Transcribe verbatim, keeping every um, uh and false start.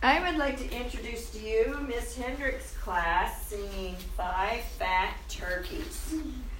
I would like to introduce to you Miss Hendricks' class singing Five Fat Turkeys.